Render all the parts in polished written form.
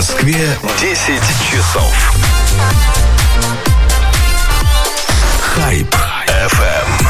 Москве 10 часов. Хайп FM.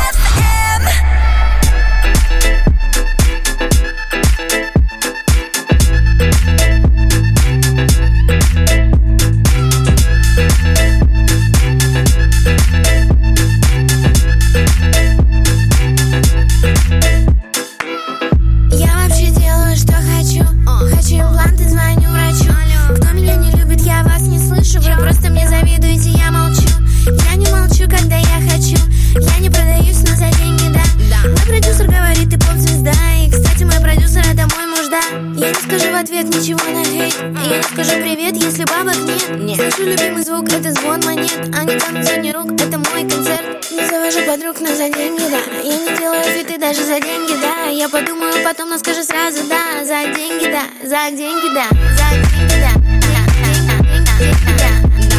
Ничего на хейт. Я не скажу привет, если бабок нет. Слышу любимый звук, это звон монет. Они там звонят рук, это мой концерт. Не завожу подруг, но за деньги, да. Я не делаю фиты даже за деньги, да. Я подумаю потом, но скажу сразу, да. За деньги, да, за деньги, да. За деньги, да. За деньги, да.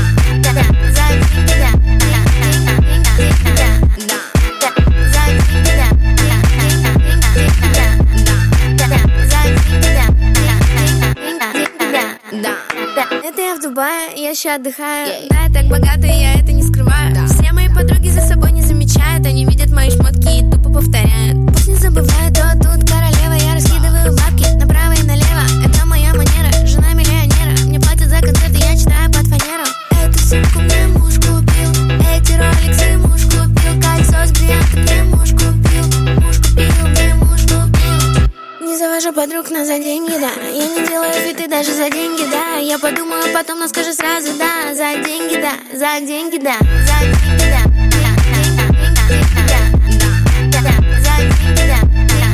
Это я в Дубае, я еще отдыхаю. Да, я так богата, и я это не скрываю. Все мои подруги за собой не замечают. Они видят мои шмотки и тупо повторяют. Пусть не забывают, то тут королева. Я раскидываю бабки направо и налево. Это моя манера, жена миллионера. Мне платят за концерты, я читаю под фанеру. Эту сумку мне муж купил. Эти роликсы муж купил. Кольцо с бриллиантом мне муж купил. Муж купил, мне муж купил. Не завожу подруг, но за деньги, да. Я не делаю фиты даже за деньги, да. Я подумаю потом, но скажу сразу, да. За деньги, да, за деньги, да. За деньги, да. За деньги, да.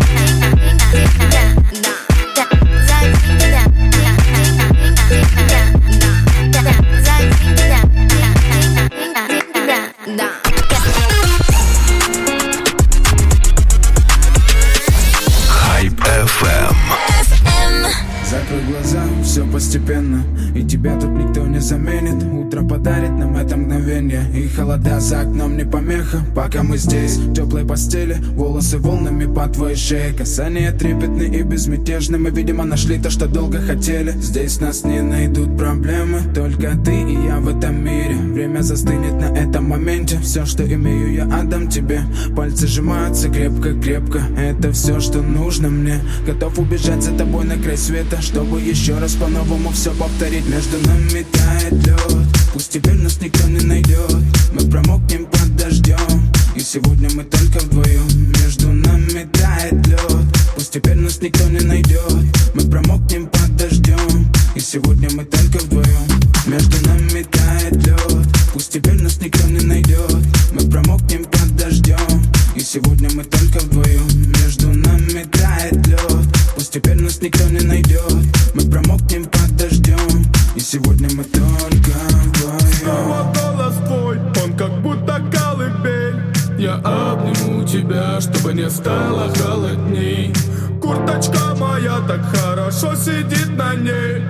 Закрой глаза, все постепенно, и тебя тут никто не заменит. Утро подарит нам это мгновение, и холода за окном не помеха. Пока мы здесь, в теплой постели, волосы волнами по твоей шее. Касания трепетные и безмятежны. Мы, видимо, нашли то, что долго хотели. Здесь нас не найдут проблемы, только ты и я в этом мире. Время застынет на этом моменте. Все, что имею, я отдам тебе. Пальцы сжимаются крепко-крепко. Это все, что нужно мне. Готов убежать за тобой на край света, чтобы еще раз по-новому все повторить. Между нами тает лед, пусть теперь нас никто не найдет. Мы промокнем под дождем, и сегодня мы только вдвоем. Между нами тает лед, пусть теперь нас никто не найдет. Мы промокнем под дождем, и сегодня мы только вдвоем. Между нами тает лед, пусть теперь нас никто не найдет. Мы промокнем под дождем, и сегодня мы только вдвоем. Между нами тает лед, пусть теперь нас никто не найдет. Мы промокнем под дождем, и сегодня мы только вдвоем. Снова голос твой, он как будто колыбель. Я обниму тебя, чтобы не стало холодней. Курточка моя так хорошо сидит на ней.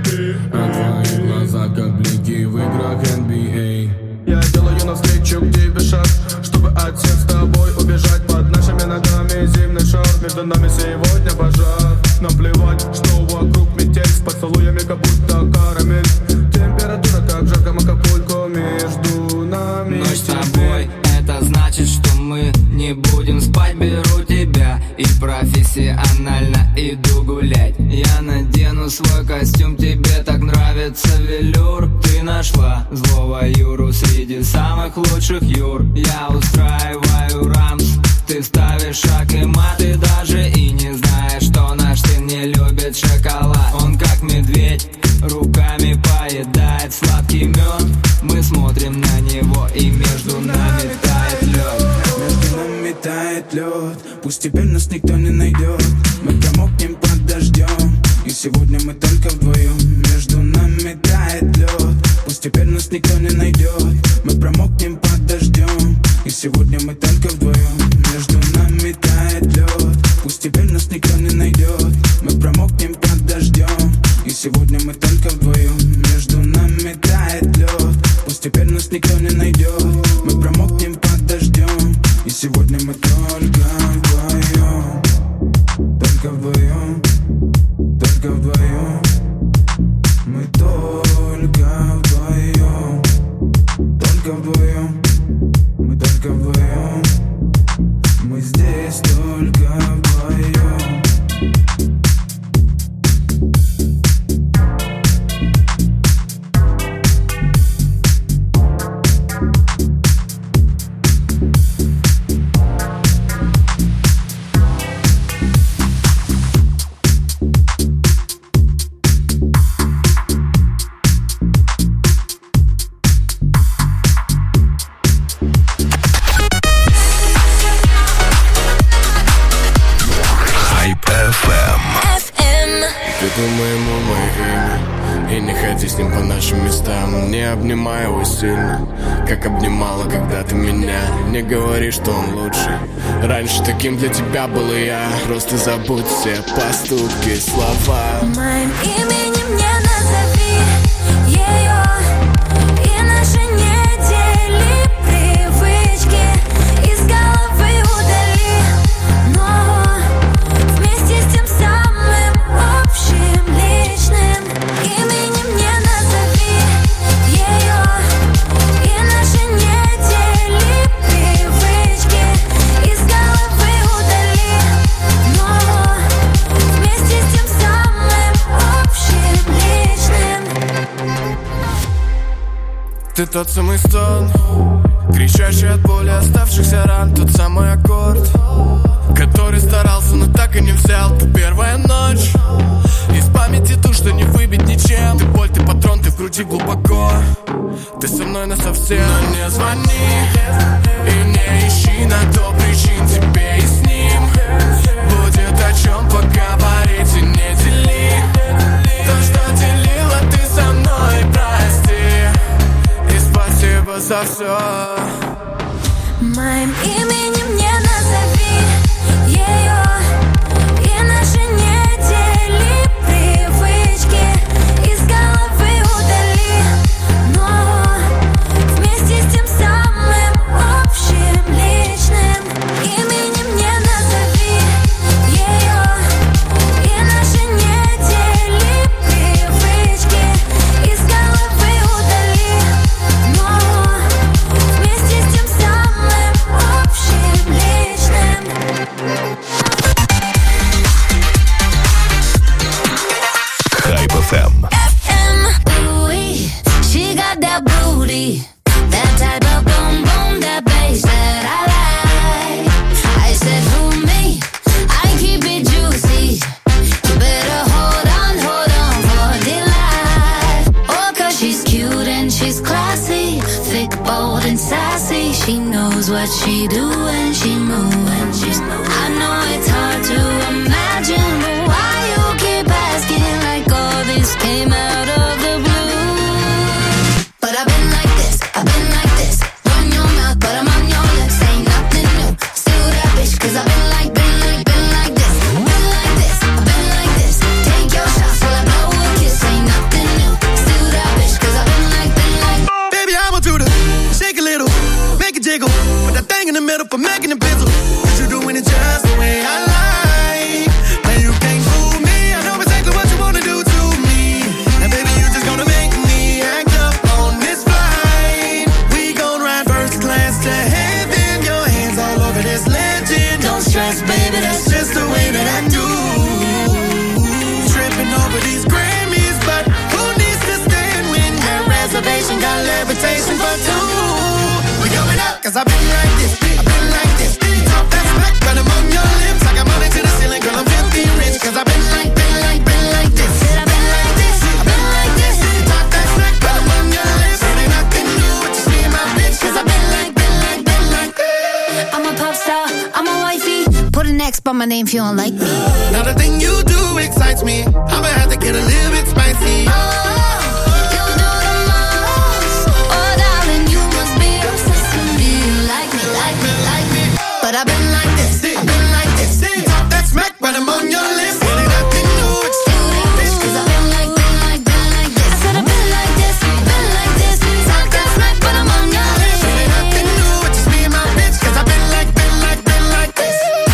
А твои глаза как блики в играх NBA. Я делаю навстречу к тебе шаг, чтобы от всех с тобой убежать. Под нашими ногами зимний шар, между нами сегодня пожар. Нам плевать, что вокруг метель, с поцелуями как будто карамель. Температура как в жарком Акапулько, между нами. Ночь с тобой, это значит, что мы не будем спать. Беру тебя и профессионально иду гулять. Я надену свой костюм, тебе так нравится велюр. Ты нашла злого Юру среди самых лучших Юр. Я устраиваю рамс, ты ставишь шаг и мат. Ты даже и не знаешь, что наш сын не любит шоколад. Он как медведь, руками поедает сладкий мед. Мы смотрим на него, и между нами тает лед. Между нами тает лед, пусть теперь нас никто не найдет. Мы промокнем под дождем, и сегодня мы только вдвоем. Между нами тает лед, пусть теперь нас никто не найдет. Мы промокнем под дождем, и сегодня мы только вдвоем. Между нами тает лед, пусть теперь нас никто не найдет. Мы промокнем под дождем, и сегодня мы только вдвоем. Между нами тает лед, пусть теперь нас никто не найдет. Мы промокнем под дождем, и сегодня мы только вдвоем. Только вдвоем, только вдвоем. Мы только думаем о мое имя. И не ходи с ним по нашим местам. Не обнимай его сильно, как обнимала когда-то меня. Не говори, что он лучше. Раньше таким для тебя был и я. Просто забудь все поступки, слова. Моим именем не назови ее. И наши недели привычки из головы удали. Но вместе с тем самым общим личным именем не назови ее. И наши недели привычки из головы удали. Но вместе с тем самым общим личным. Ты тот самый стон, кричащий от боли оставшихся ран. Тот самый аккорд, который старался, но так и не взял. Ты первая ночь, из памяти ту, что не выбить ничем. Ты боль, ты патрон, ты в груди глубоко. Ты со мной насовсем. Но не звони и не ищи на то причин. Тебе и с ним будет о чем поговорить. И не дели то, что делила ты со мной. Прости и спасибо за все. Моим именем не назови ее. И наши недели привычки из головы удали. Но вместе с тем самым общим личным именем не назови ее. И наши недели привычки из головы удали. Но вместе с тем самым общим личным. Hype FM. Ooh-wee, she got that booty, that type of boom boom, that bass that I like. I said, who me? I keep it juicy. You better hold on for dear life. Oh, 'cause she's cute and she's classy, thick, bold and sassy. She knows what she do when she moves. I know it's hard to imagine, but why you keep asking like all this came out of the blue? But I've been like this, run your mouth, but I'm on your lips. Ain't nothing new, still that bitch, 'cause I've been like this. I've been like this, take your shots while I blow a kiss. Ain't nothing new, still that bitch, 'cause I've been like. Baby, I want you to shake a little, make it jiggle. Put that thing in the middle for making it bizzle. 'Cause you're doing it just the way I like. Man, you can't fool me. I know exactly what you wanna do to me. And baby, you just gonna make me act up on this flight. We gon' ride first class to heaven. Your hands all over this legend. Don't stress, baby, that's just the way that I do. Tripping over these Grammys, but who needs to stand when that reservation got levitation for two? We going up, 'cause I've been like this. You talk that smack, but I'm on your lips. I got money to the ceiling, girl, I'm filthy rich. 'Cause I've been like this. I've been like this. You talk that smack, but I'm on your lips. It ain't nothing new, it's just me and my bitch. 'Cause I've been like this. I'm a pop star, I'm a wifey. Put an X by my name if you don't like me. Now the thing you do excites me. I'ma have to get a little bit spicy. You do the most. Oh, darling, you must be obsessed with me. You like me. But I've been like this. You talk that smack, but I'm on your lips. It ain't nothing new, it's Do that bitch, 'cause I've been like this. I said I've been like this. You talk that smack, but I'm on your lips. It ain't nothing new, it's just me and my bitch. 'Cause I've been like this.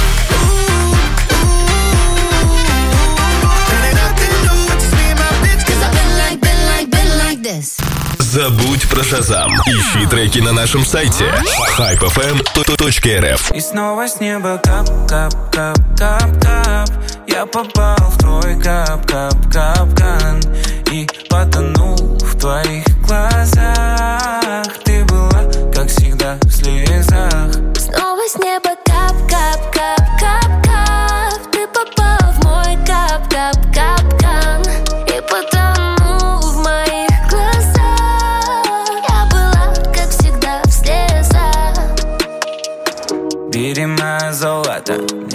It ain't nothing new, it's just me and my bitch. 'Cause I've Been like this. Забудь про Шазам. Ищи треки на нашем сайте hypefm.rf. И снова с неба кап, кап, кап, кап, кап. Я попал в твой кап, кап, капкан и потонул в твоих глазах. Ты была, как всегда, в слезах. Снова с неба кап, кап, кап, кап, кап. Ты попал в мой кап, кап, капкан и потонул в моих глазах. Я была, как всегда, в слезах. Бери мое золото, мне без тебя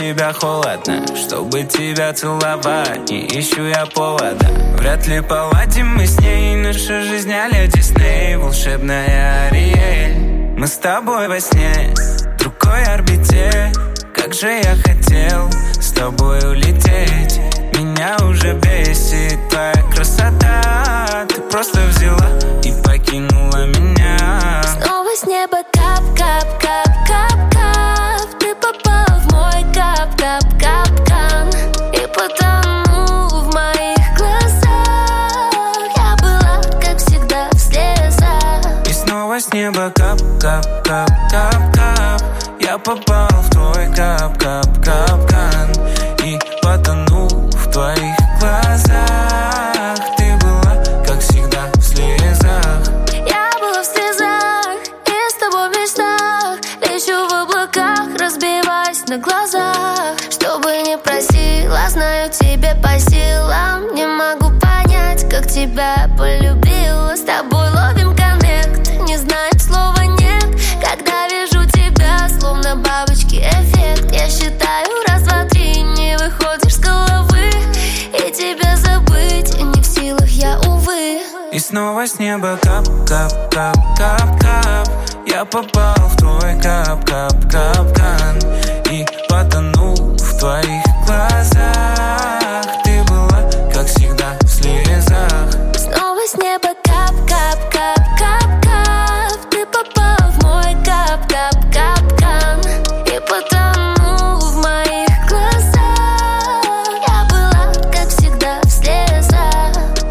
тебя холодно, чтобы тебя целовать, не ищу я повода. Вряд ли поладим мы с ней, наша жизнь а-ля Дисней, волшебная Ариэль. Мы с тобой во сне, в другой орбите. Как же я хотел с тобой улететь. Меня уже бесит твоя красота. Ты просто взяла и покинула меня. Снова с неба кап-кап-кап-кап-кап. Ты попал в мой кап-кап-капкан и потонул в моих глазах. Я была, как всегда, в слезах. И снова с неба кап-кап-кап-кап-кап. Я попал в твой кап-кап-капкан и потонул в твоих глазах. Ты была, как всегда, в слезах. Я была в слезах и с тобой в мечтах. Лечу в облаках, разбиваюсь на глазах. Что бы ни просила, знаю, тебе по силам. Не могу понять, как тебя полюбила. С тобой ловим коннект, не знаем слова нет. Когда вижу тебя, словно бабочки эффект. Я считаю раз, два, три, не выходишь с головы. И тебя забыть не в силах я, увы. И снова с неба кап-кап-кап-кап-кап. Я попал в твой кап-кап-капкан и потонул в твоих глазах. Ты была, как всегда, в слезах. Снова с неба кап-кап-кап-кап-кап. Ты попал в мой кап-кап-капкан и потонул в моих глазах. Я была, как всегда, в слезах.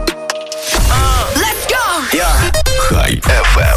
Let's go! Хайп FM.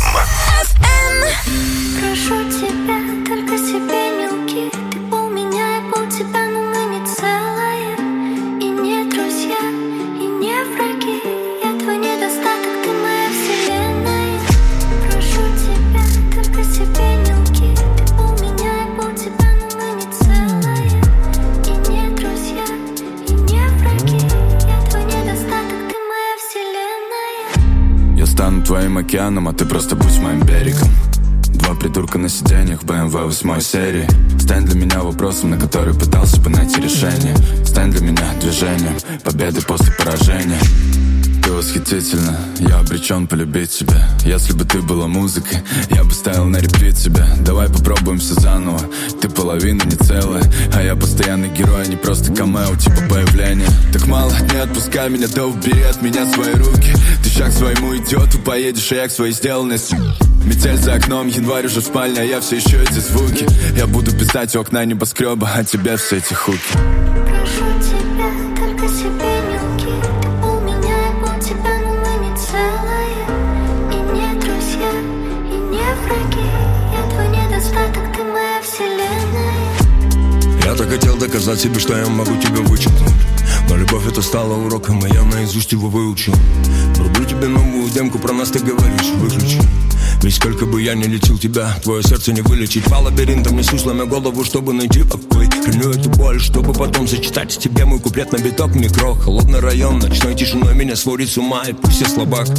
Прошу тебя, только себе не лги. Ты пол меня и пол тебя, но мы не целые. И не друзья, и не враги. Я твой недостаток, ты моя вселенная. Прошу тебя, только себе не лги. Ты пол меня и пол тебя, но мы не целые. И не друзья, и не враги. Я твой недостаток, ты моя вселенная. Я стану твоим океаном, а ты просто будь моим берегом. Два придурка на сиденьях BMW 8 серии. Стань для меня вопросом, на который пытался бы найти решение. Стань для меня движением, победы после поражения. Ты восхитительна, я обречен полюбить тебя. Если бы ты была музыкой, я бы ставил на репит тебя. Давай попробуем все заново. Ты половина не целая, а я постоянный герой, а не просто камео, типа появления. Так мало, не отпускай меня, да убери от меня свои руки. Ты шаг своему идиоту поедешь, а я к своей сделанности. Метель за окном, январь уже в спальне, а я все еще эти звуки. Я буду писать у окна небоскреба, а тебе все эти хуки. Прошу тебя, только себе не лги. Ты пол меня и пол тебя, но мы не целые. И не друзья, и не враги. Я твой недостаток, ты моя вселенная. Я так хотел доказать себе, что я могу тебя вычеркнуть. Но любовь это стала уроком, и я наизусть его выучил. Врублю тебе новую демку, про нас ты говоришь, выключи. Ведь сколько бы я ни лечил тебя, твое сердце не вылечить. По лабиринтам несу, сломя голову, чтобы найти покой. Храню эту боль, чтобы потом зачитать тебе мой куплет на биток микро. Холодный район, ночной тишиной меня сводит с ума, и пусть я слабак.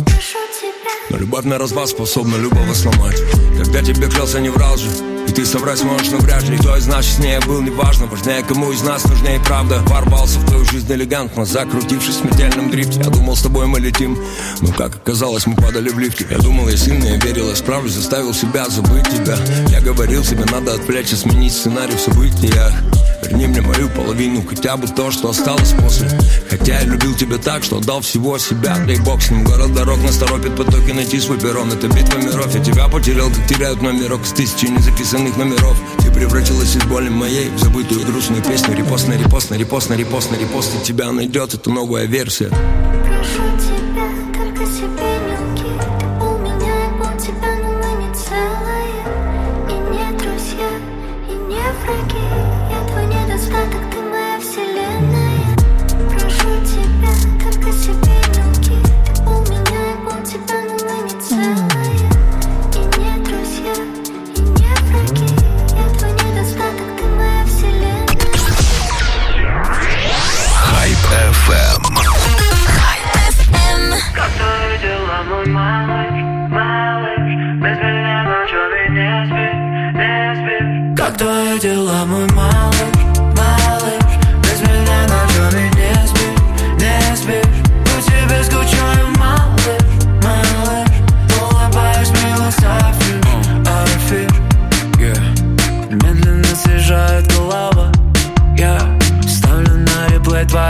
Но любовь на развал способна любого сломать. Когда тебе клялся, не врал же. И ты соврать сможешь, но вряд ли. Кто из нас честнее был, неважно. Важнее, кому из нас нужнее правда. Ворвался в твою жизнь элегантно, закрутившись в смертельном дрифте. Я думал, с тобой мы летим, но как оказалось, мы падали в лифте. Я думал, я сильный, я верил, я справлюсь, заставил себя забыть тебя. Я говорил себе, надо отвлечься, сменить сценарий в событиях. Верни мне мою половину, хотя бы то, что осталось после. Хотя я любил тебя так, что отдал всего себя. Дай бог с ним, город дорог нас торопит потоки, найти свой перрон. Это битва миров, я тебя потерял, как теряют номерок с 1000 незаписанных номеров. Ты превратилась из боли моей в забытую грустную песню. Репост на репост, на репост, на репост, на репост. И тебя найдет, это новая версия. Прошу тебя, только себе не лги. Ты пол меня и пол тебя, но мы не целые. И не друзья, и не враги. Я твой недостаток, ты моя вселенная. Прошу тебя, только себе не лги. Ты пол меня и пол тебя, но мы не целые. И не друзья, и не враги. Я твой недостаток, ты моя вселенная. Хайп FM. Хайп FM.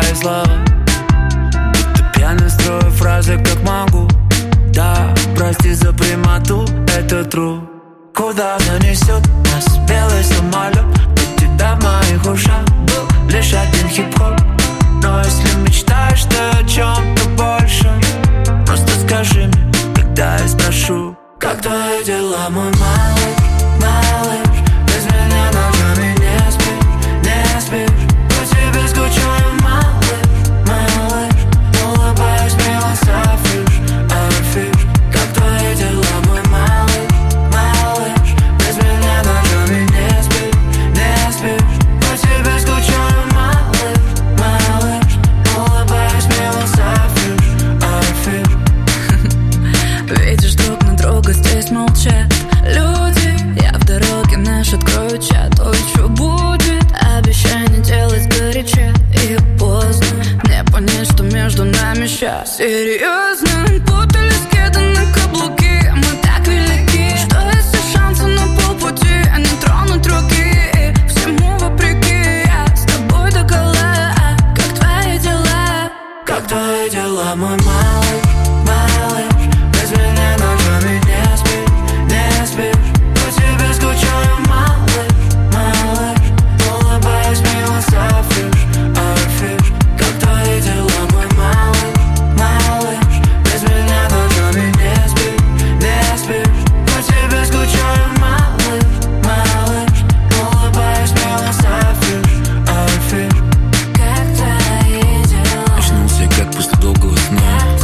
твои слова, будто пьяно строю фразы, как могу. Да, прости за прямоту, это true. Куда занесет нас белый самолет? От тебя в моих ушах был лишь один хип-хоп. Но если мечтаешь ты о чем-то большем, просто скажи мне, когда я спрошу. Как твои дела, мой малыш, малыш? Без меня ночами не спишь. По тебе скучаю, малыш, малыш. Улыбаюсь, мило софишь, афиш. Как твои дела, мой малыш, малыш? Без меня ночами не спишь. По тебе скучаю, малыш, малыш. Улыбаюсь, мило софишь, афиш. Видишь, друг на друга здесь молчат люди. Я в дороге, наш открою чат. Ой, что будет? Обещай не делать горяча. И поздно мне понять, что между нами щас серьезно. Путались кеды на каблуки. Мы так велики, что есть шансы на полпути, а не тронуть руки. Всему вопреки, я с тобой догола. Как твои дела? Как твои дела, мой малыш, малыш? Без меня ночами не спишь. По тебе скучаю, малыш, малыш. Улыбаюсь, мило софишь, афиш. Как твои дела, мой малыш, малыш? Без меня ночами не спишь. По тебе скучаю, малыш, малыш. Улыбаюсь, мило софишь, афиш. Как твои дела? Очнулся как после долгого сна.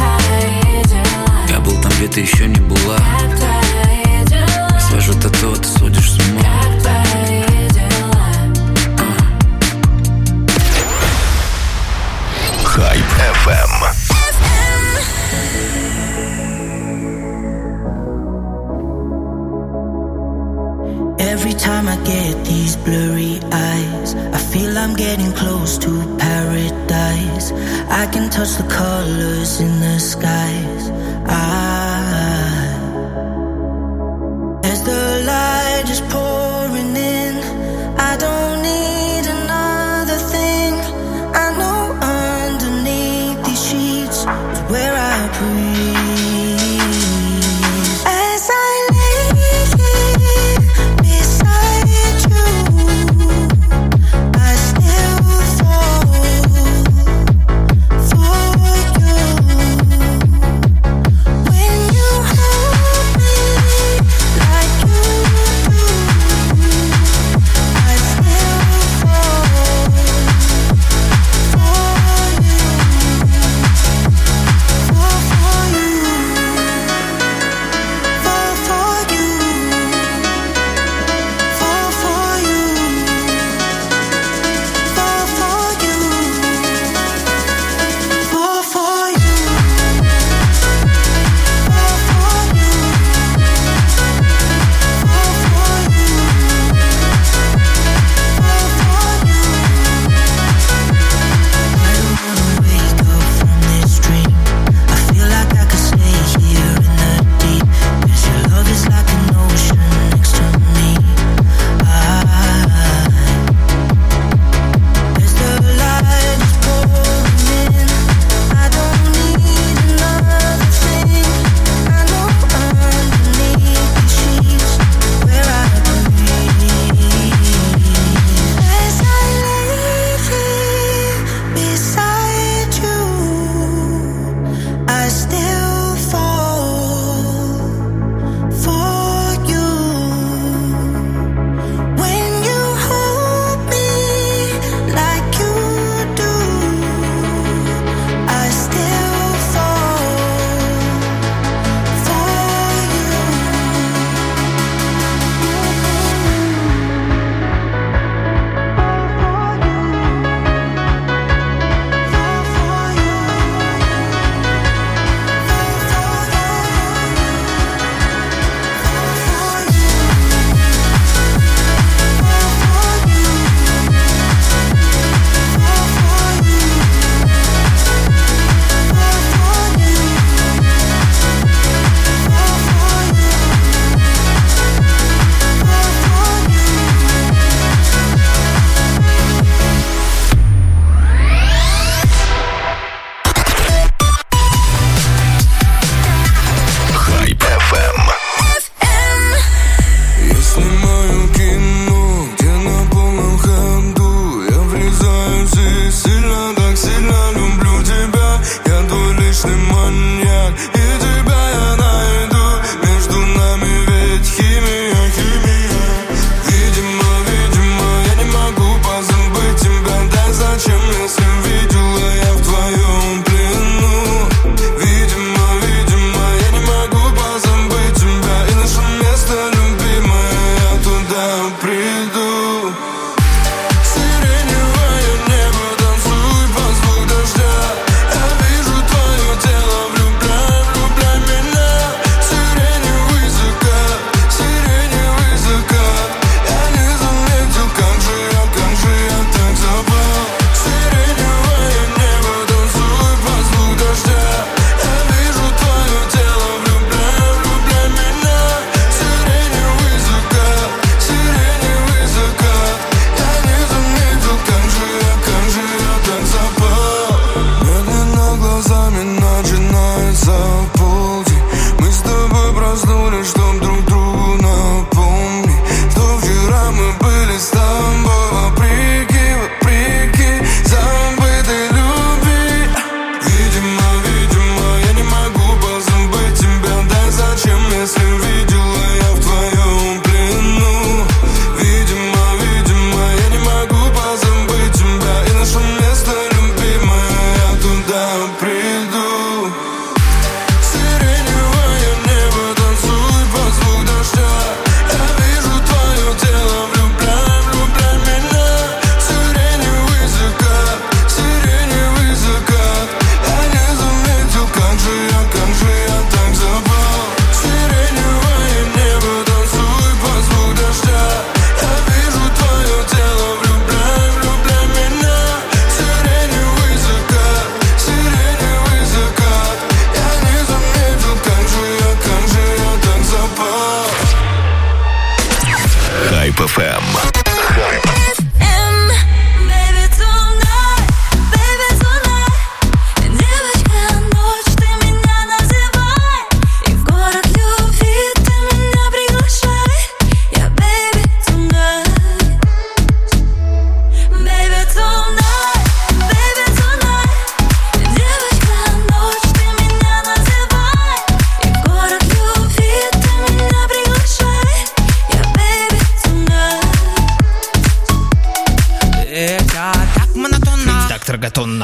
Я был там, где ты еще не была. Свожу тату, ты сводишь с ума. Хайп FM. Every time I get these blurry eyes, I feel I'm getting close to paradise. I can touch the colors in the skies. As the light is pouring in, I don't need another thing. I know underneath these sheets is where I breathe. As I lay here beside you, I still fall for you. When you hold me like you do,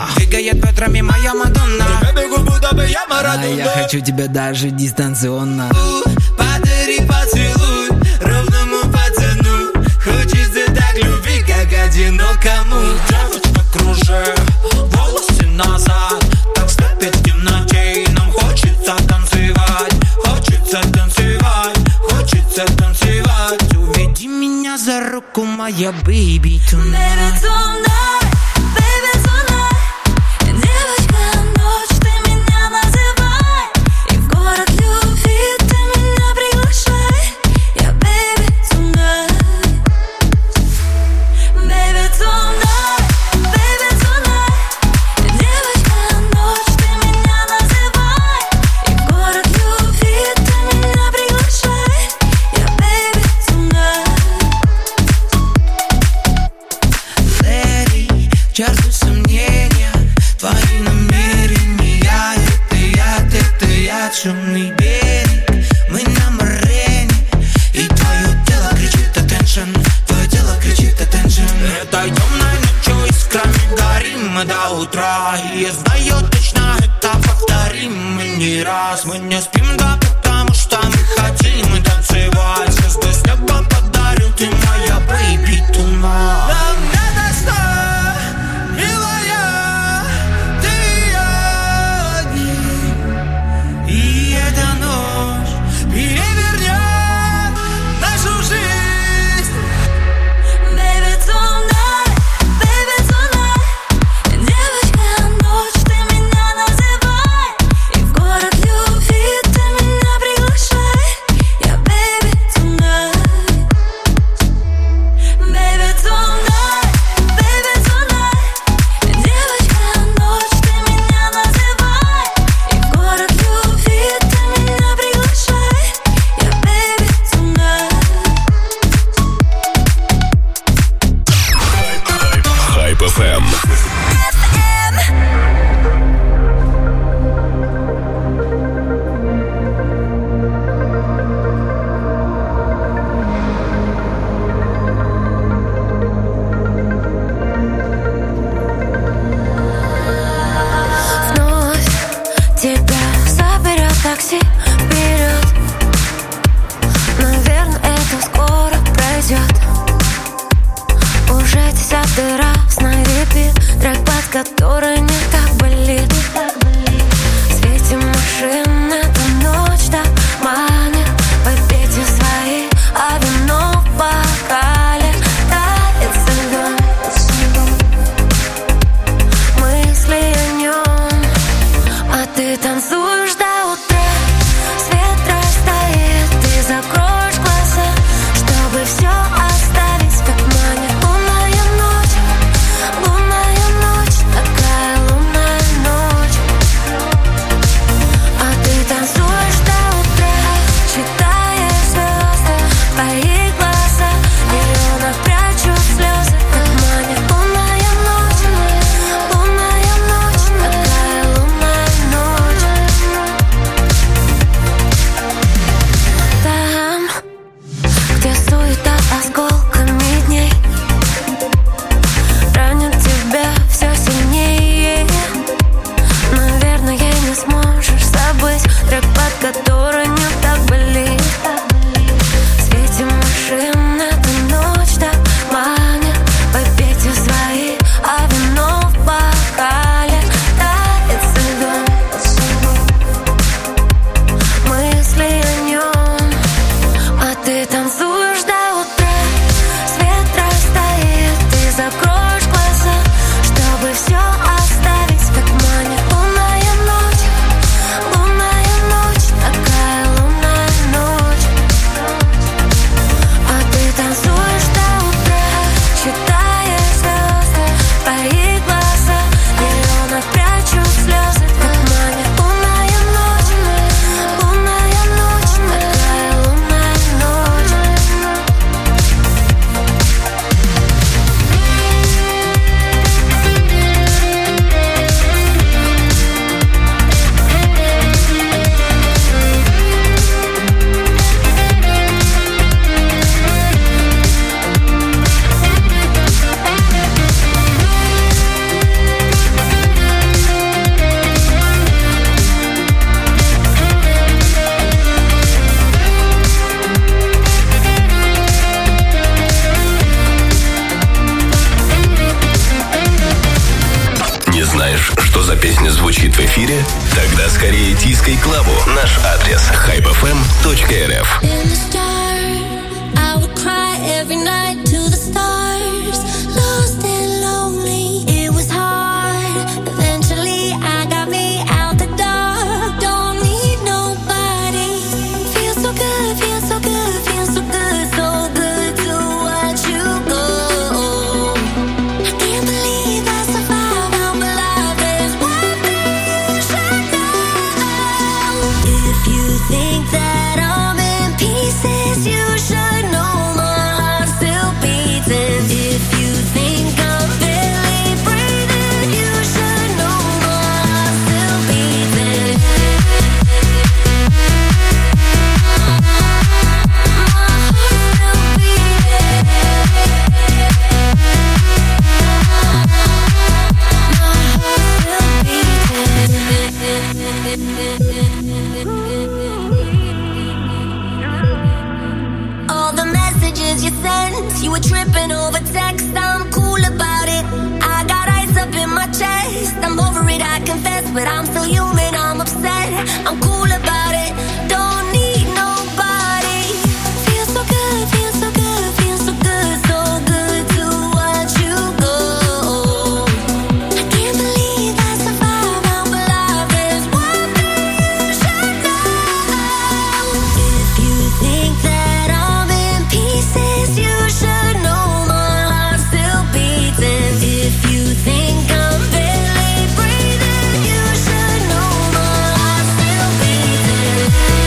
Мадонна. Двигает бедрами моя Мадонна. Я бегу, будто бы я Марадона. Я хочу тебя даже дистанционно. Подари поцелуй ровному пацану. Хочется так любви, как одинокому. Девочка, кружи волосы назад. Так степит в темноте, и нам хочется танцевать. Хочется танцевать, хочется танцевать. Уведи меня за руку, моя baby tonight. Baby tonight, baby tonight. Девочка, ночь, ты меня называй. И в город любви ты меня приглашай. Я baby tonight. Baby tonight, baby tonight. Девочка, ночь, ты меня называй. И в город любви ты меня приглашай. Я baby tonight. Леди, чарты сомнения, твои намерения. Это я, темный берег. Мы на морене, и твое тело кричит attention. Твое тело кричит attention. Этой темной ночью искрами горим мы до утра. И я знаю точно, это повторим мы не раз. Мы не спим, да, потому что мы хотим танцевать. Звезды с неба подарю, ты моя baby tonight. Нам надо что, милая, ты и я одни. И эта ночь Перевернет нашу жизнь. Baby tonight, baby tonight. Девочка, ночь, ты меня называй. И в город любви ты меня приглашай. Я baby tonight. Baby tonight, что за песня звучит в эфире? Тогда скорее тискай Клаву. Наш адрес hypefm.rf. But I'm still human, I'm upset. I'm cool about it. Don't need nobody. Feels so good, feels so good, feels so good, so good to watch you go. I can't believe I survived. I'm alive. There's one thing you should know. If you think that I'm in pieces, you should know my heart's still beating. If you think I'm barely breathing, you should know my heart's still beating.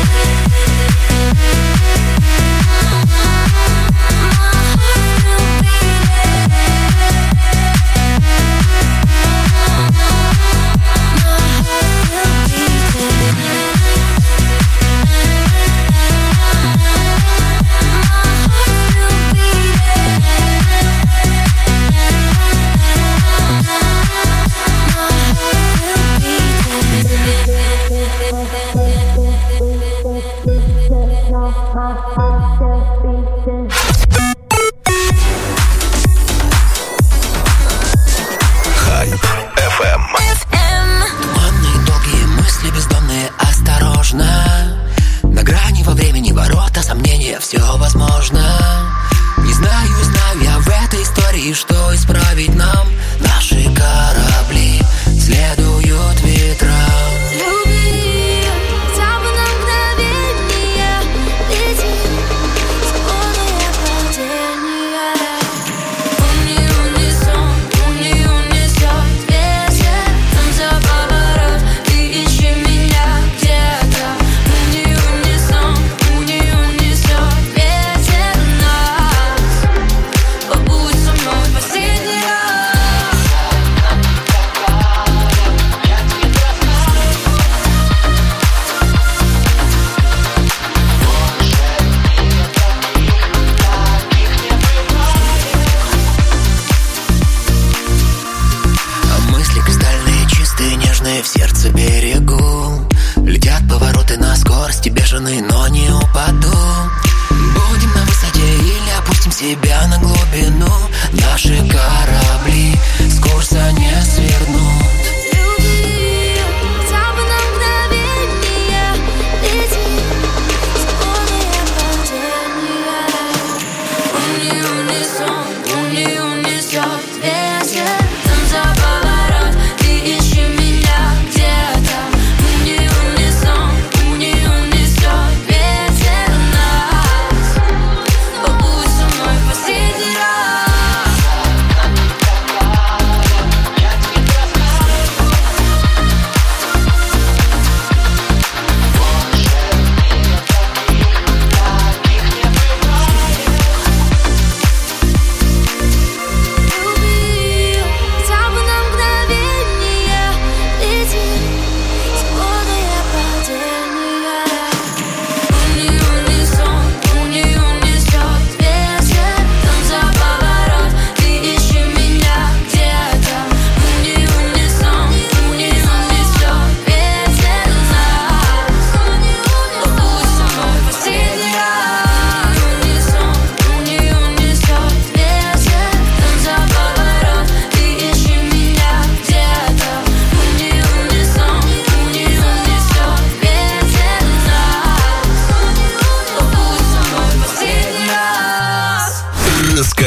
Туманные, долгие мысли, бездомные, осторожно. На грани во времени ворота, сомнения, все возможно. Не знаю, я в этой истории, что исправить нам. Наши корабли следуют ветрам. Люби, хотя бы на мгновение, лети, скорое падение. Уни унесет ветер, там за поворот, ты ищи меня где-то. Уни унесет ветер нас. Побудь со мной последний раз. Мысли кристальные, чистые, нежные, в сердце берегу. Летят повороты на скорости бешеной, но не упаду. Будем на высоте или опустим себя на глубину. Наши корабли с курса не свернут. Люби, хотя бы на мгновение, лети, скорое падение. Уни унесет ветер, там за поворот, ты ищи меня где-то. Уни унесет ветер нас. Побудь со мной последний раз.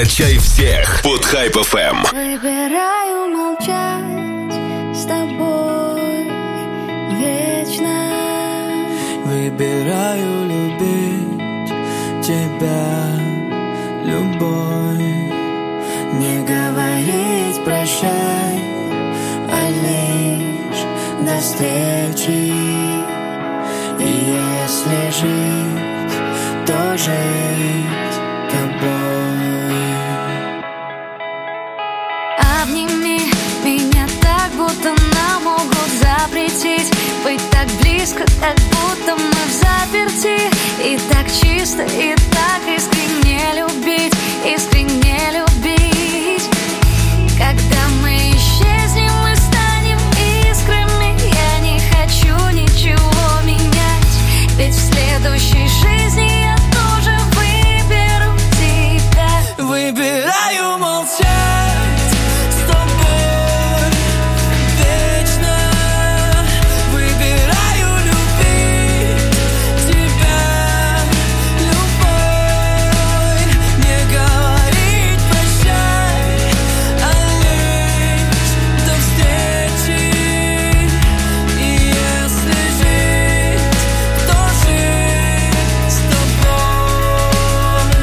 Качай всех под Hype FM. Выбираю молчать с тобой вечно. Выбираю любить тебя любовь. Не говорить прощай, а лишь до встречи. И если жить, то жить тобой. Обними меня так, будто нам могут запретить быть так близко, как будто мы взаперти. И так чисто, и так искренне любить, искренне любить. Когда мы исчезнем, мы станем искрами. Я не хочу ничего менять, ведь в следующей жизни я тоже выберу тебя. Выбираю молчать с тобой вечно. Выбираю любить тебя любовь. Не говорить прощай, а лишь до встречи. И если жить, то жить с тобой.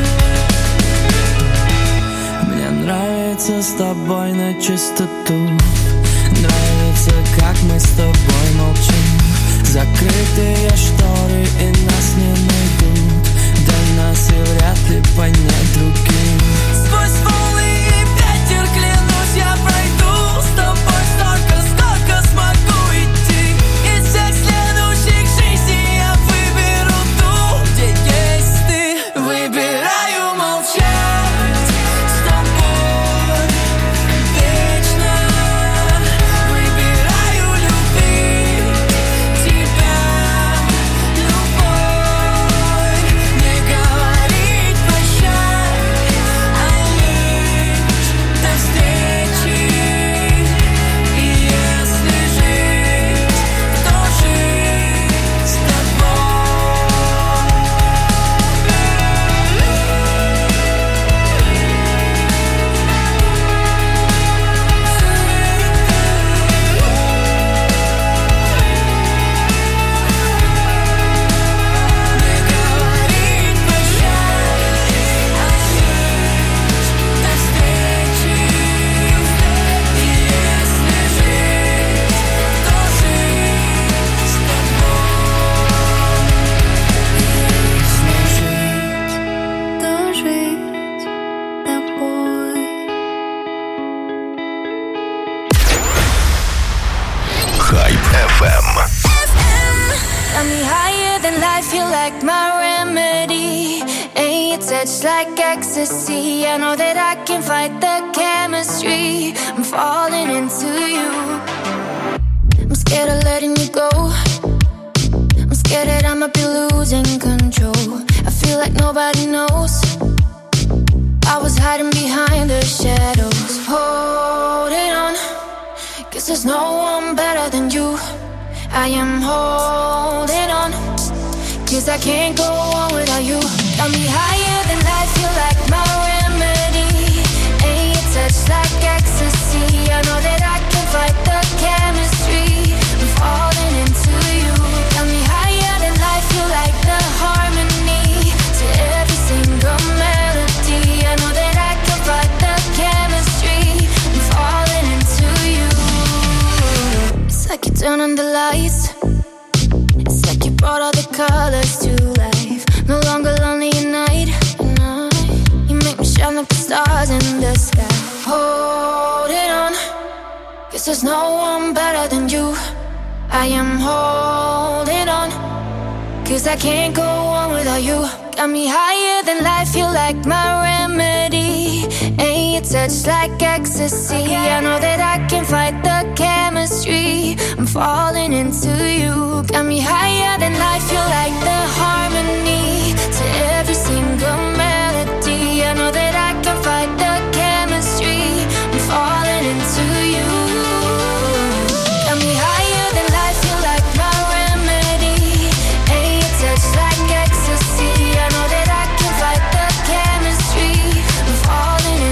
Мне нравится с тобой на чистоту. Нравится, как мы с тобой молчим. Закрытые шторы и нас не найдут. До нас и вряд ли понять другим. Сквозь волны и ветер, клянусь, я пройду с тобой столько, сколько смогу идти. Из всех следующих жизней я выберу ту, где есть ты. Выбираю молчать с тобой вечно. Выбираю любить тебя любовь. Не говорить прощай, а лишь до встречи. И если жить, то жить с тобой. Hype FM. Got me higher than life, you like my remedy. And your touch like ecstasy. I know that I can fight the chemistry. I'm falling into you. I'm scared of letting you go. I'm scared that I might be losing control. I feel like nobody knows. I was hiding behind the shadows, holding on. Guess there's no one better than you. I am holding on, 'cause I can't go on without you. Got me higher than life, you like my remedy. And your touch like ecstasy. I know that I can fight the chemistry. I'm falling into you. Got me higher than life, you like the harmony to every single melody. I know that I can fight the chemistry. I'm falling into you. It's like you turn on the lights. It's like you brought all the colors to life. No longer lonely at night. You make me shine like the stars in the sky. Holding on, 'cause there's no one better than you. I am holding on, 'cause I can't go on without you. Got me higher than life, you like my remedy. And your touch like ecstasy. I know that I can fight the chemistry. I'm falling into you. Got me higher than life, you like the harmony to every single melody. I know that I can fight the chemistry. I'm falling into you. Got me higher than life, you like my remedy. And your touch like ecstasy. I know that I can fight the chemistry. I'm falling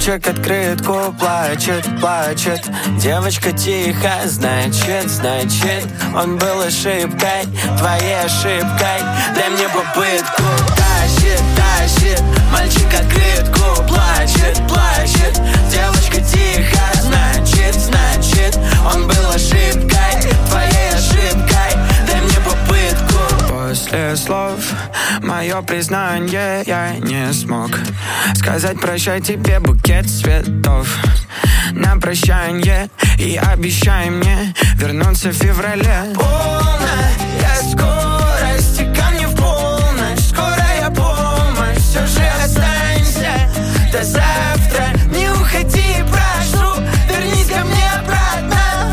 Мальчик открытку плачет, плачет. Девочка тихо, значит, он был ошибкой, твоей ошибкой. Дай мне попытку. Тащит, тащит. Мальчик открытку плачет, плачет. Девочка тихо, значит, он был ошибкой, твоей ошибкой. Дай мне попытку. После слов мое признание я не смог сказать прощай тебе букет цветов на прощанье и обещай мне вернуться в феврале. Полная скорость, ко мне в полночь. Скорая помощь, все же останься до завтра. Не уходи, прошу, вернись ко мне обратно.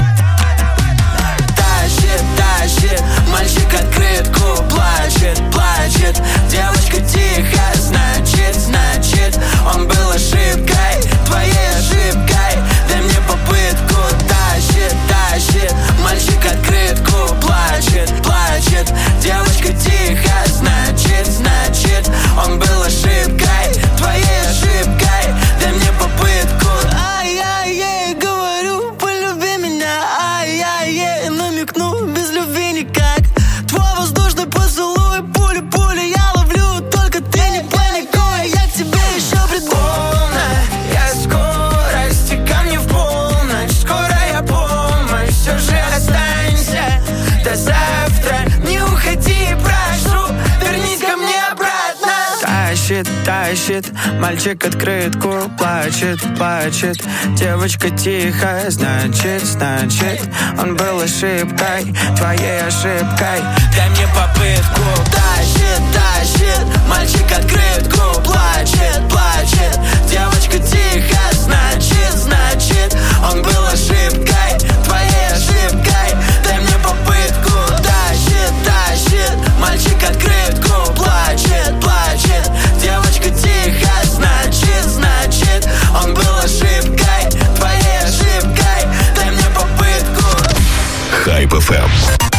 Тащит, тащит. Мальчик открытку плачет, плачет. Девочка тихо, значит, он был ошибкой, твоей ошибкой. Дай мне попытку. Тащит, тащит. Мальчик открытку плачет, плачет. Девочка тихо, значит, он был ошибкой, твоей ошибкой. Дай мне попытку. Ай-яй-яй, говорю, полюби меня. Ай-яй-яй, намекну, без любви никак. Твой воздушный поцелуй, пули-пули я ловлю. Только ты не паникуй, я к тебе еще приду. Полная скорость, ко мне в полночь. Скорая помощь, все же останься до завтра. Не уходи, прошу, вернись ко мне обратно. Тащит, тащит. Мальчик открытку плачет, плачет. Девочка тихо, значит, он был ошибкой, твоей ошибкой. Дай мне попытку. Тащит, тащит. Мальчик открытку плачет, плачет. Девочка тихо, значит, он был ошибкой, твоей ошибкой. Дай мне попытку. Тащит, тащит. Мальчик открытку плачет, плачет. Девочка тихо, значит, он был ошибкой, твоей ошибкой. Дай мне попытку. Хайп FM.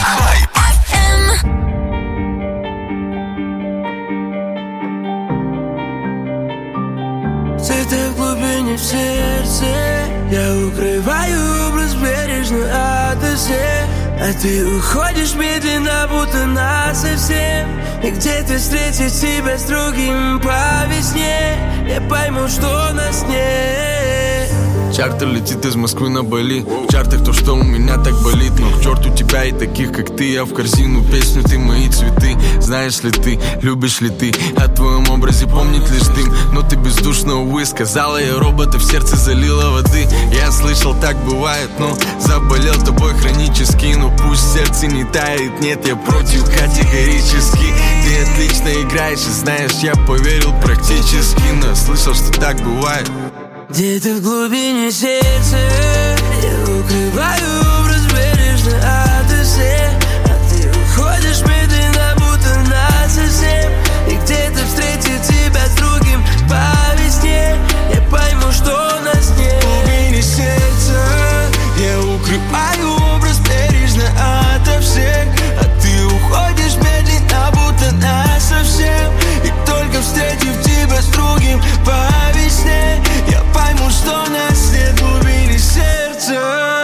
Где-то в глубине в сердце я укрываю образ бережно ото всех. А ты уходишь медленно, будто насовсем. И где-то встретить тебя с другим по весне. Я пойму, что нас нет. Чартер летит из Москвы на Бали. В чартах то, что у меня так болит. Но к черту тебя и таких, как ты. Я в корзину песню, ты мои цветы. Знаешь ли ты, любишь ли ты? О твоем образе помнит лишь дым. Но ты бездушно, увы, сказала я робота. В сердце залила воды. Я слышал, так бывает, но заболел тобой хронически. Но пусть сердце не тает, нет, я против категорически. Ты отлично играешь и знаешь, я поверил практически. Но слышал, что так бывает. Где-то в глубине сердца я укрываю образ бережно ото всех. А ты уходишь медленно, будто насовсем. И где-то встретить тебя с другим по весне. Я пойму, что нас нет. В глубине сердца я укрываю образ бережно ото всех. А ты уходишь медленно, будто насовсем. И только встретив тебя с другим по весне, я пойму, что нас нет. В глубине сердца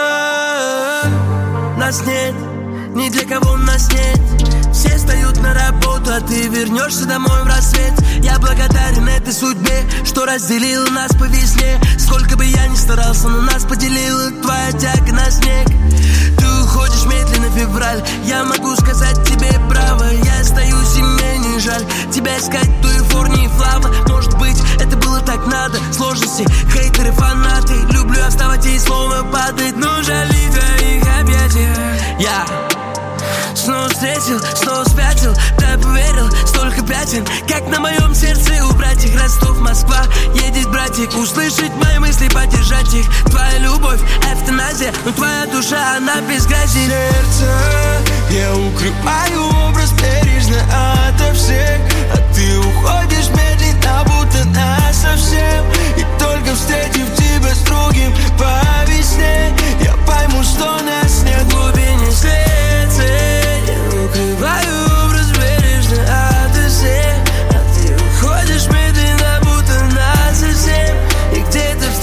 нас нет, ни для кого нас нет. Все встают на работу, а ты вернешься домой в рассвет. Я благодарен этой судьбе, что разделила нас по весне. Сколько бы я ни старался, но нас поделила твоя тяга на снег. Ты уходишь медленно, февраль. Я могу сказать тебе право. Я остаюсь, и мне не жаль тебя искать в той форме и флава. Может быть, это было так надо. Сложности, хейтеры, фанаты. Люблю оставать и словно падать, но жаль и твоих объятиях. Я снова встретил, снова спятил. Да поверил, столько пятен, как на моем сердце у братьев. Ростов, Москва, едет братик. Услышать мои мысли, поддержать их. Твоя любовь, эвтаназия, но твоя душа, она без грязи. Сердце я укрываю образ бережно ото всех. А ты уходишь медленно, будто насовсем. И только встретив тебя с другим по весне, я пойму, что нас нет. В глубине сердца я укрываю образ бережно ото всех. А ты уходишь медленно, будто насовсем. И где-то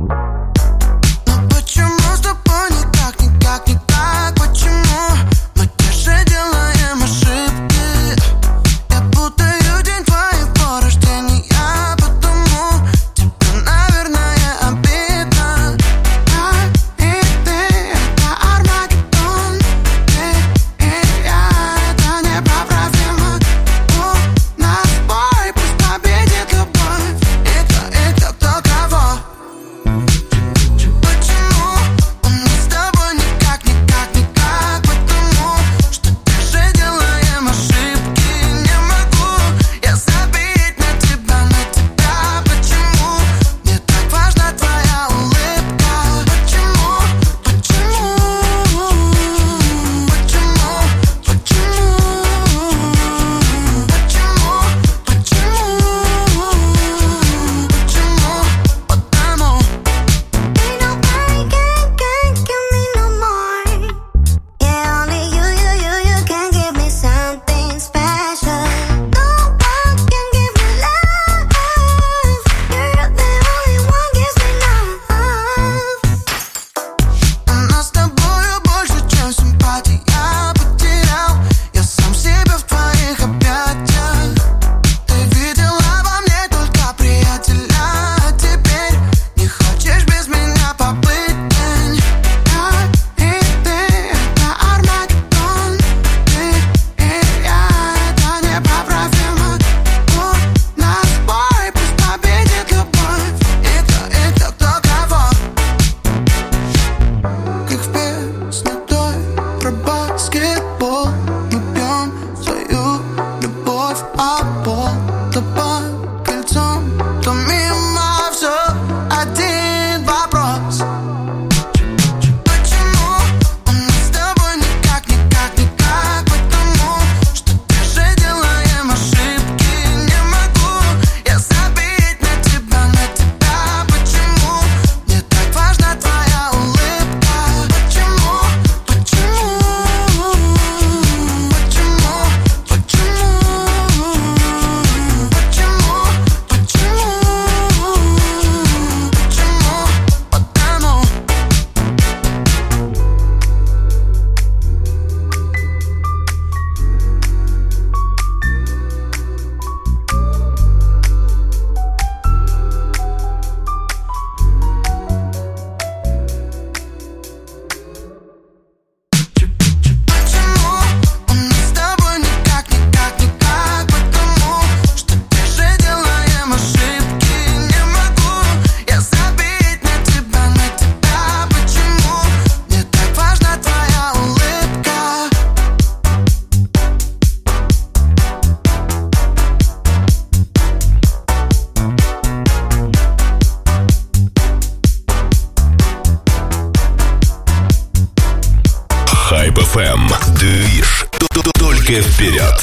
Hype FM. Движ. Только вперед.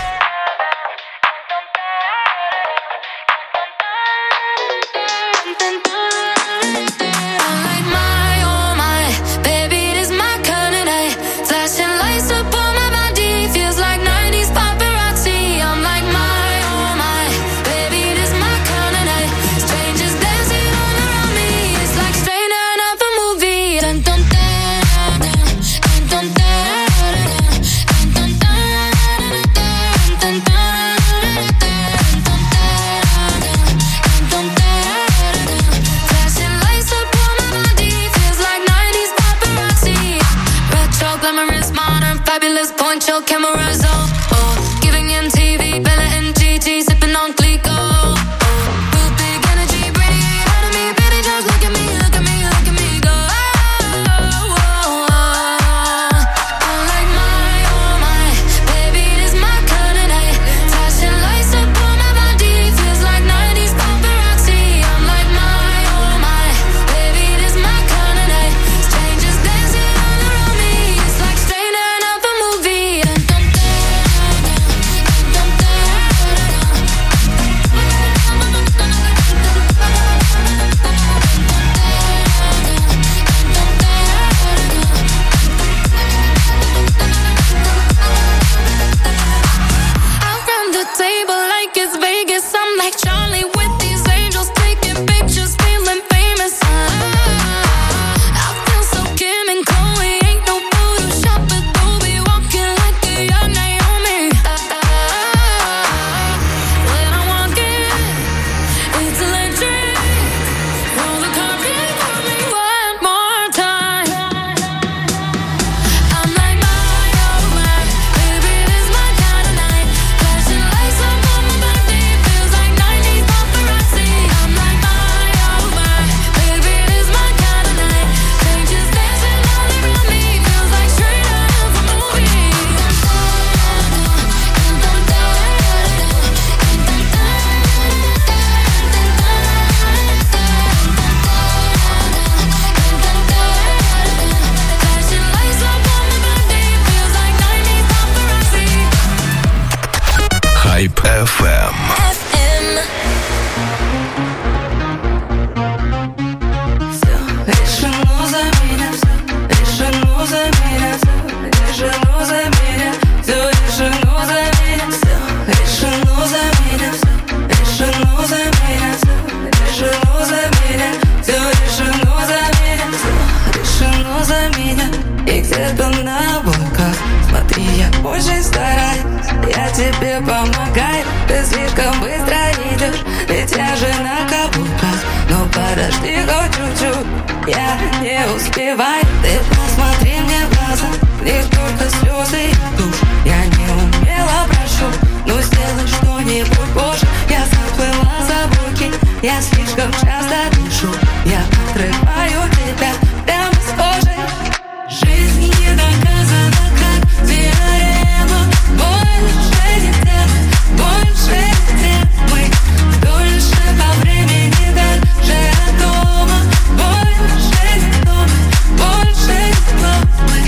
Cameras on, oh, giving MTV, Bella and GT, sipping on Clico. Real big energy, radiate out of me, baby, just look at me, look at me, look at me go. I'm like my, oh my, baby, this my kind of night. Flashing lights up on my body, feels like 90s paparazzi. I'm like my, oh my, baby, this my kind of night. Strangers dancing all around me, it's like straight out of a movie. FM. Решено за меня все, решено за меня все, решено за меня, все решено за меня, все решено за меня, все решено за меня, все решено за меня, все решено за меня, все решено за меня. И где-то на облаках, смотри, я очень стараюсь, я тебе помогаю, ты слишком быстро идешь, ведь я же на каблуках. Но подожди хоть чуть-чуть, я не успеваю. Ты посмотри мне в глаза, в них только слезы и тушь. Я не умела, прошу, но сделай что-нибудь позже. Я заплыла за буки, я слишком часто дышу. Я отрываю тебя прямо с кожи. Жизнь не доказана, как теорема. Больше не тем, больше не тем. Мы дольше по времени, дальше от дома. Больше не то, больше не то.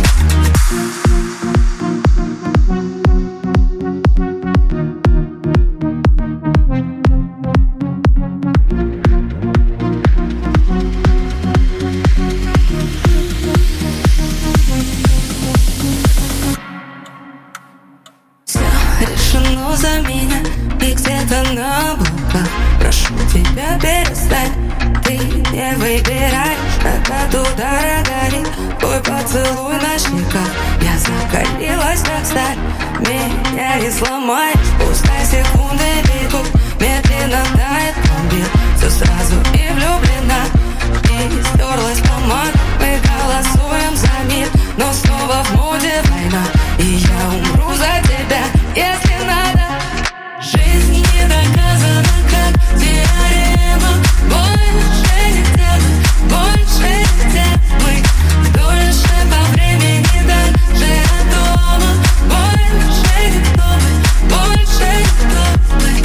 Решено за меня, и где-то на облаках. Прошу тебя, перестань, ты не выбираешь, когда туда горит твой поцелуй на щеках. Я закалилась, как сталь, меня не сломаешь. Пускай секунды бегут, медленно тает пломбир. Все сразу и влюблена, и стерлась помада. Мы голосуем за мир, но снова в моде война. И я умру за тебя, если надо. Жизнь не доказана, как теорема. Больше не тем, больше не тем. Мы дольше по времени, дальше от дома. Больше не то, больше не то.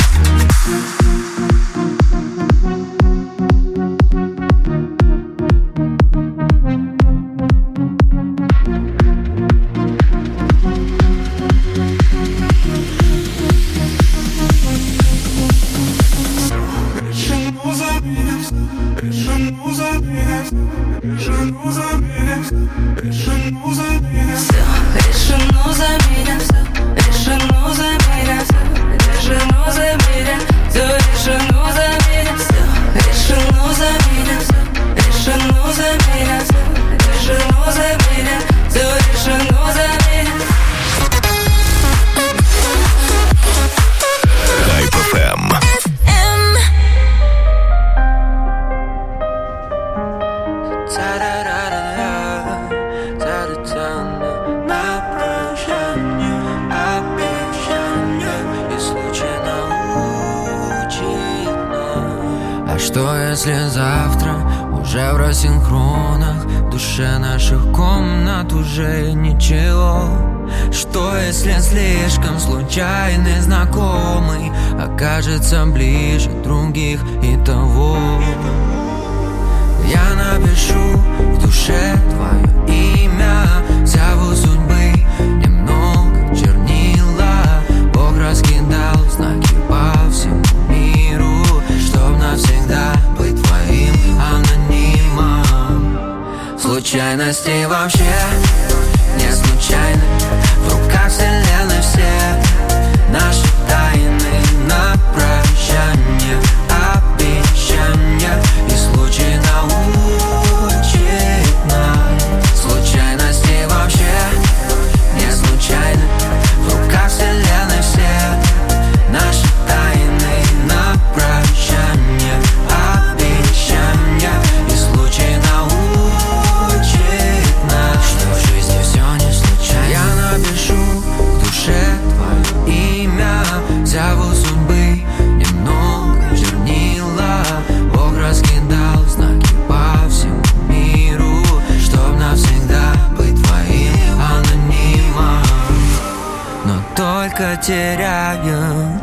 Если завтра уже в рассинхронах, в душе наших комнат уже ничего? Что если слишком случайный знакомый окажется ближе других и того? Я напишу в душе твое имя, зову судьбы немного чернила. Бог раскидал знаки по всему миру, чтоб навсегда быть твоим анонимом. Случайности вообще не случайны, в руках вселенной все наши тайны на прощание, обещания, и случай научит нас. Случайности вообще не случайны, в руках вселенной все наши тайны на прощание, обещания, и случай научит нас, что в жизни все не случайно. Я напишу в душе твое имя, зову судьбы немного чернила. Бог раскидал знаки по всему миру, чтоб навсегда быть твоим анонимом. Но только теряем,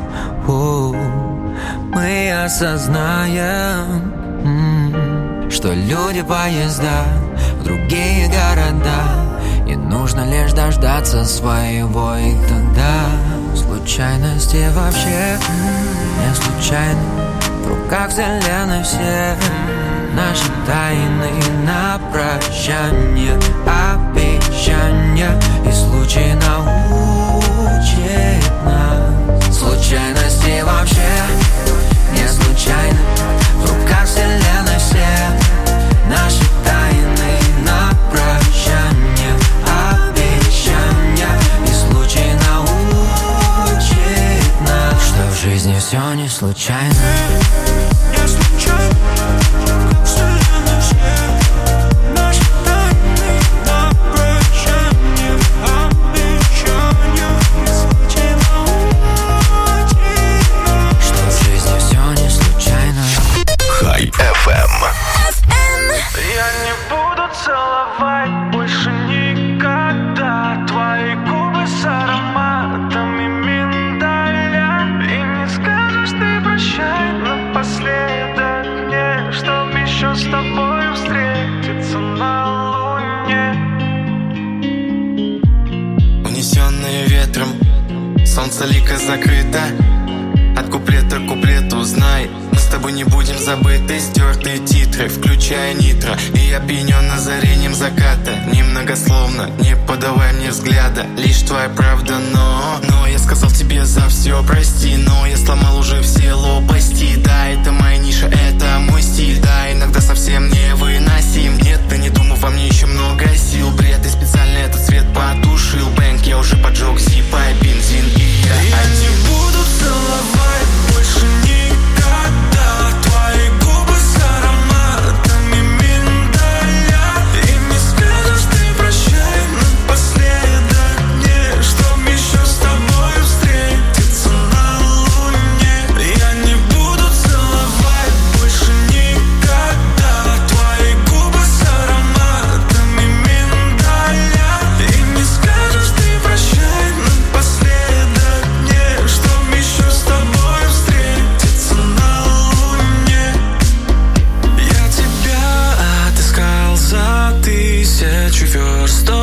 мы осознаем, что люди поезда в другие города, и нужно лишь дождаться своего, и тогда Случайности вообще не случайны. В руках вселенной все наши тайны на прощание, обещания. И случай научит нас. Случайности вообще не случайны. В руках вселенной все наши тайны на прощание, обещания. И случай научит нас, что в жизни все не случайно. Не случайно. Вселенной все наши тайны на прощание, обещания. И случай научит нас, что в жизни все не случайно. Hype FM. Я не буду целовать больше никогда твои губы с ароматами миндаля. И не скажешь ты прощай напоследок мне, чтоб еще с тобой встретиться на луне. Унесенные ветром, солнце лика закрыто. От куплета к куплету знай, мы с тобой не будем забыты. Стертые титры, включая нитро. И я пьянен озарением заката. Немногословно, не подавай мне взгляда. Лишь твоя правда, но я сказал тебе за все прости. Но я сломал уже все лопасти. Да, это моя ниша, это мой стиль. Да, иногда совсем невыносим. Нет, ты не думал, во мне еще много сил. Бред, и специально этот свет потушил. Бэнк, я уже поджег зипай, бензин. И я не буду целовать больше никогда твои губы с ароматами миндаля. И не скажешь ты прощай напоследок мне, чтоб еще с тобой встретиться на луне. Я не буду целовать больше никогда твои губы с ароматами миндаля. И не скажешь ты прощай напоследок мне, чтоб еще с тобой встретиться на луне. Я тебя отыскал за 1000 верст